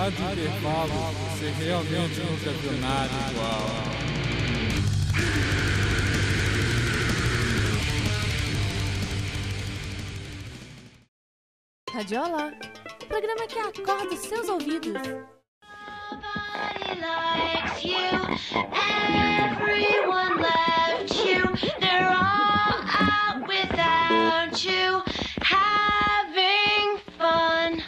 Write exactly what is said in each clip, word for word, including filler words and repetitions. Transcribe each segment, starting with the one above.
Rádio Intervalo, você realmente nunca viu nada igual. Radiola, o programa que acorda os seus ouvidos. Nobody likes you, everyone left you, they're all out without you, having fun.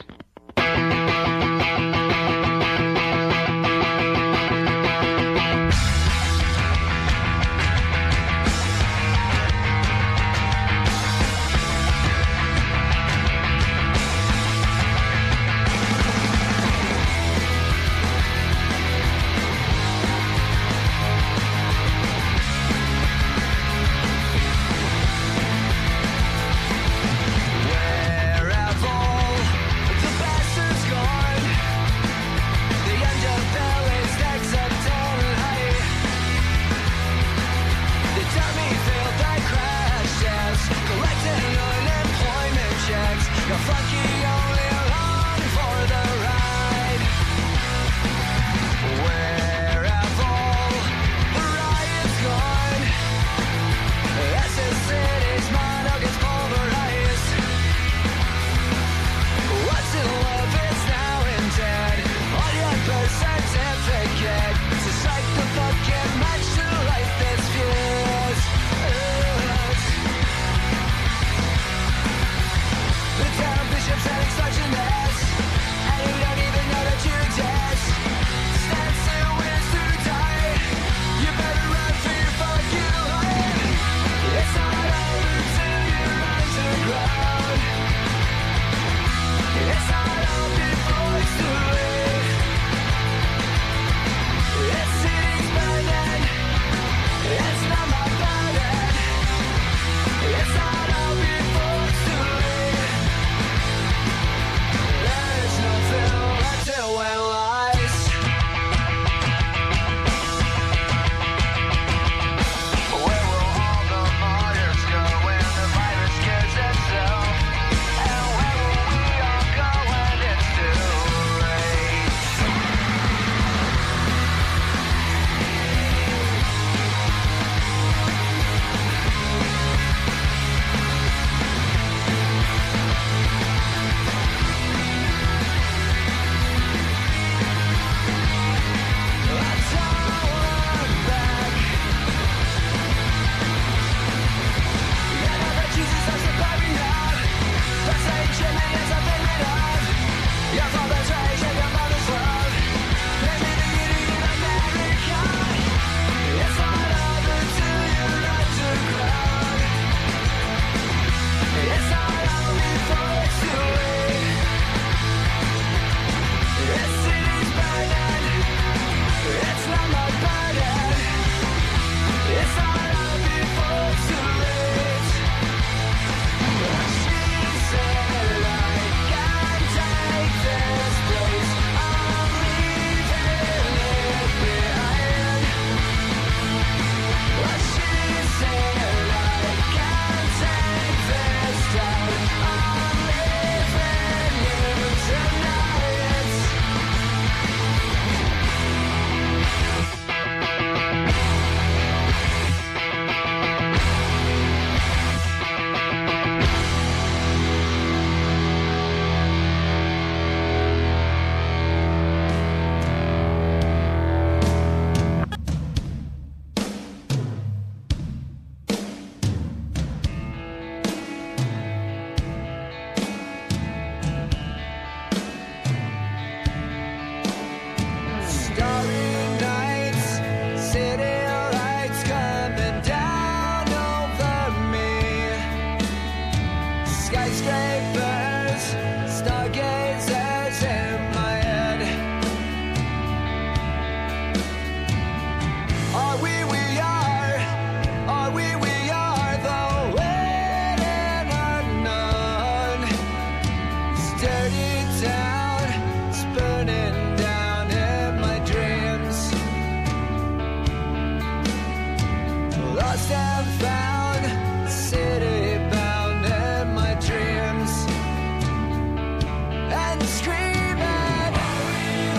Screaming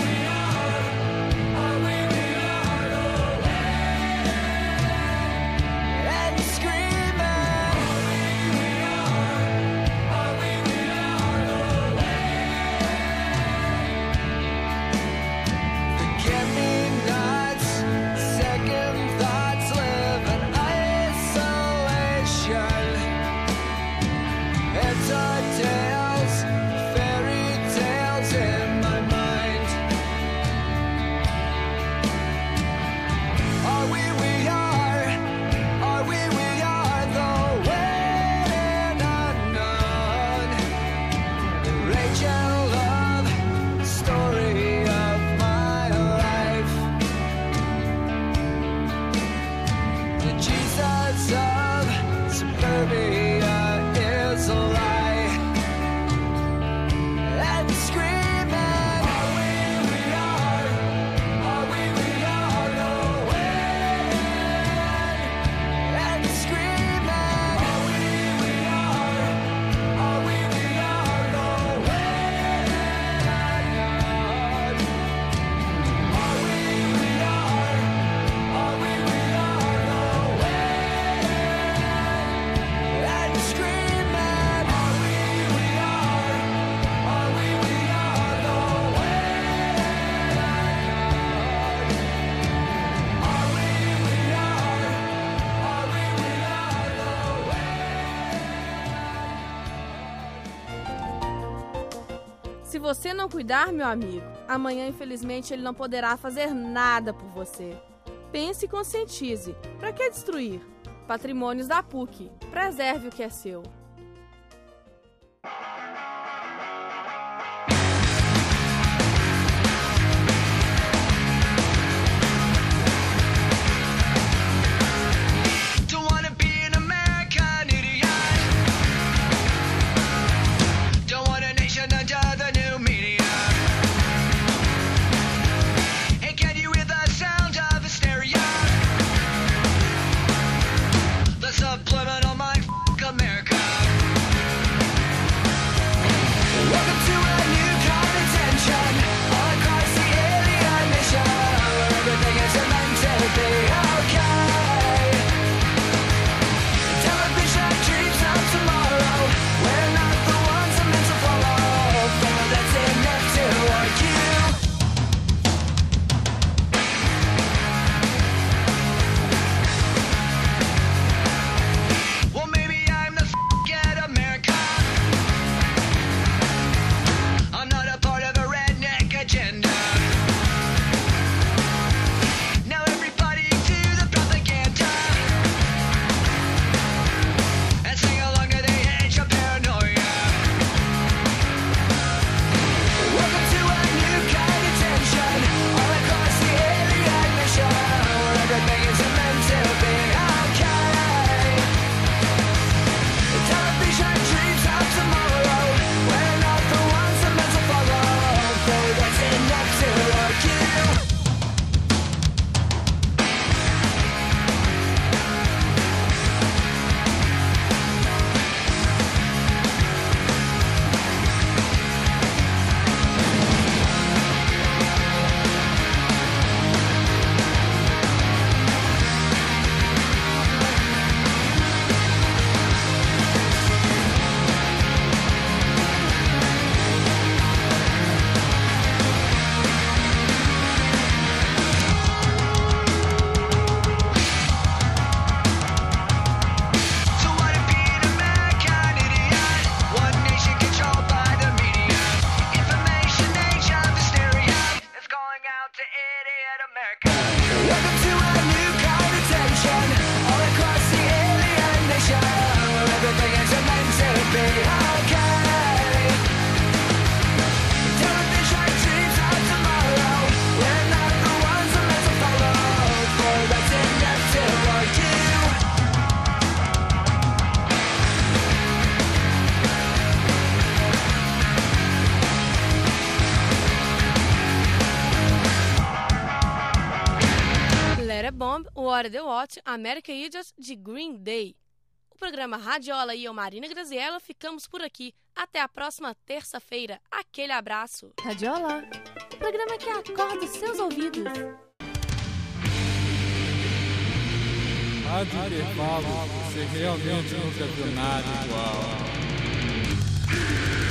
Se você não cuidar, meu amigo, amanhã, infelizmente, ele não poderá fazer nada por você. Pense e conscientize. Para que destruir? Patrimônios da P U C. Preserve o que é seu. Subliminal mind, f*** America. Welcome to a new kind of tension, all across the alien mission, where everything is meant to be okay. Television dreams of tomorrow, we're not the ones I'm meant to follow, for that's enough to argue. Well, maybe I'm the f***ing America. I'm not a part of a redneck agenda. Now everybody to the propaganda and sing along to the age of paranoia. Welcome to a new kind of tension, all across the alien mission, where everything is meant to be okay. Television dreams of tomorrow, we're not the ones I'm meant to follow, for that's enough to argue. So what if being American idiot? One nation controlled by the media. Information age of hysteria is calling out to idiot America. Welcome to a new kind of tension, all across the alien nation, where everything is meant to be okay. Television dreams of tomorrow, we're not the ones I'm meant to follow, for that's enough to argue. Let It Bomb, What The Watch, American Idiot, de Green Day. O programa Radiola e eu, Marina Graziella, ficamos por aqui. Até a próxima terça-feira. Aquele abraço. Radiola, o programa que acorda os seus ouvidos. Rádio Intervalo, você realmente nunca viu nada igual.